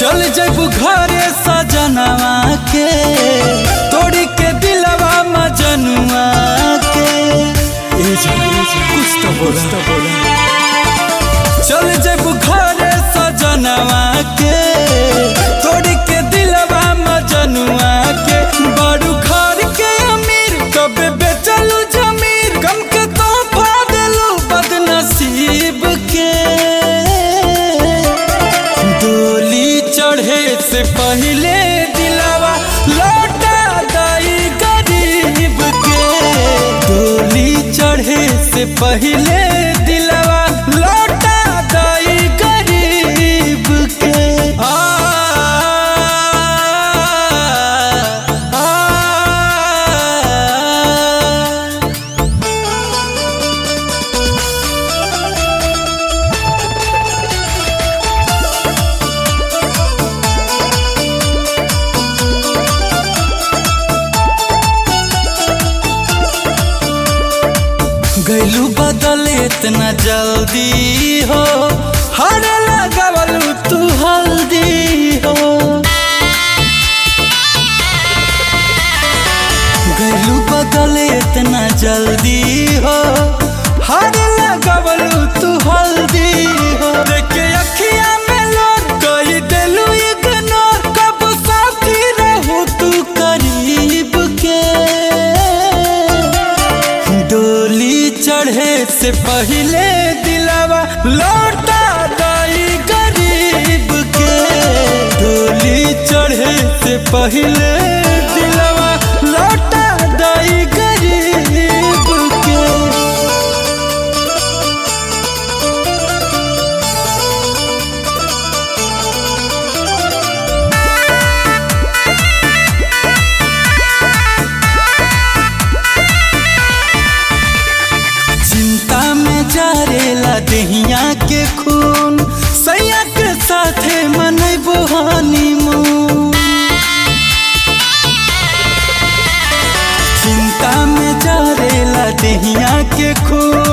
चल जब घरे सजनवा के तोड़ी के दिलवा मजनुआ के कुछ तो बोला चल जब घरे सजनवा के तोड़ी के दिलवा मजनुआ के बड़ू घर के अमीर कबे बेचलू जमीर कम के तो फादलू बदनसीब के डोली चढ़े से पहले दिलवा लौटा दाई गरीब के डोली चढ़े से पहले दिलवा लौटा दाई गरीब के गैलू बदल इतना जल्दी हो हर लगावलू तू हल्दी हो गैलू बदल इतना जल्दी हो हर लगावलू तू हल्दी हो देखे अखिया में लोग कही देलू इग्नोर कब साथी रहू तू करीब के डोली चढ़े से पहले दिलवा लौटा दाई गरीब के डोली चढ़े से पहले दिलवा लौटा दाई गरीब के दहिया के खून सैया के साथे मनैबो हनीमून चिंता में जरेला दहिया के खून